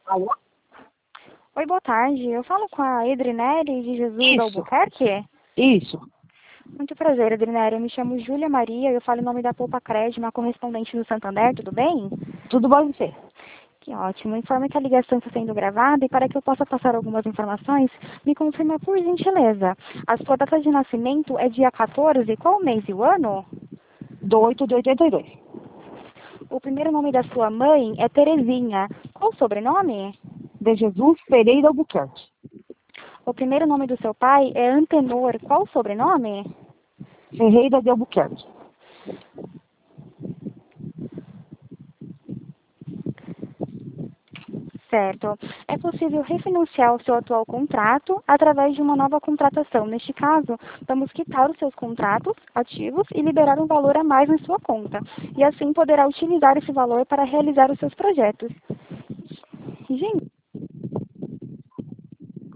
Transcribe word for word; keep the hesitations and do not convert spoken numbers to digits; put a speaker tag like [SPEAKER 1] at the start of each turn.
[SPEAKER 1] Alô?
[SPEAKER 2] Oi, boa tarde. Eu falo com a Edrinere de Jesus
[SPEAKER 1] Isso,
[SPEAKER 2] Albuquerque.
[SPEAKER 1] isso.
[SPEAKER 2] Muito prazer, Edrinere. Eu me chamo Júlia Maria, eu falo em nome da Poupa Cred, uma correspondente do Santander, tudo bem?
[SPEAKER 1] Tudo bom com você?
[SPEAKER 2] Que ótimo. Informe que a ligação está sendo gravada e para que eu possa passar algumas informações, me confirma por gentileza. A sua data de nascimento é dia quatorze, qual o mês e o ano?
[SPEAKER 1] Do oito de oitenta e dois.
[SPEAKER 2] O primeiro nome da sua mãe é Terezinha. Qual o sobrenome?
[SPEAKER 1] De Jesus Pereira Albuquerque.
[SPEAKER 2] O primeiro nome do seu pai é Antenor. Qual o sobrenome?
[SPEAKER 1] Ferreira de Albuquerque.
[SPEAKER 2] Certo. É possível refinanciar o seu atual contrato através de uma nova contratação. Neste caso, vamos quitar os seus contratos ativos e liberar um valor a mais na sua conta. E assim poderá utilizar esse valor para realizar os seus projetos. Gente.